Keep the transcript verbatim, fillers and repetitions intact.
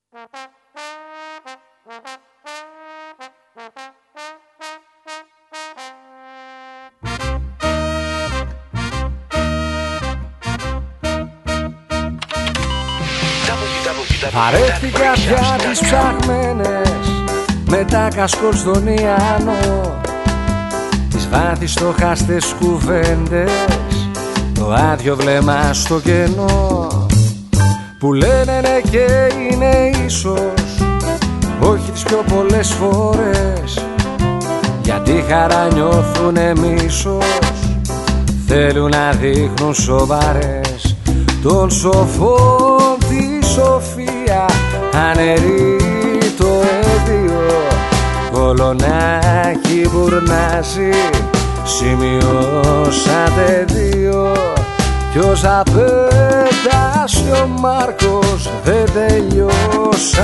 Βαρέθηκα πια τις ψαχμένες με τα κασκόλ στον Ιάννο, τις βάθιστοχάστες κουβέντες, το άδειο βλέμμα στο κενό, που λένε ναι και είναι ίσως, όχι τις πιο πολλές φορές, γιατί χαρά νιώθουνε μίσος, θέλουν να δείχνουν σοβαρές, τον σοφό τη σοφία, αναιρεί το έδιο, κολονάκι μπουρνάζει, σημειώσατε δύο, κι όσα πέτασε ο Μάρκος δεν τελειώσανε.